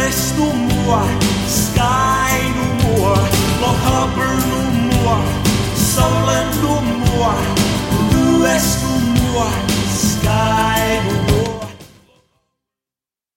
West no more, Skye no more, Lochaber no more, Sutherland no more, Lewis no more.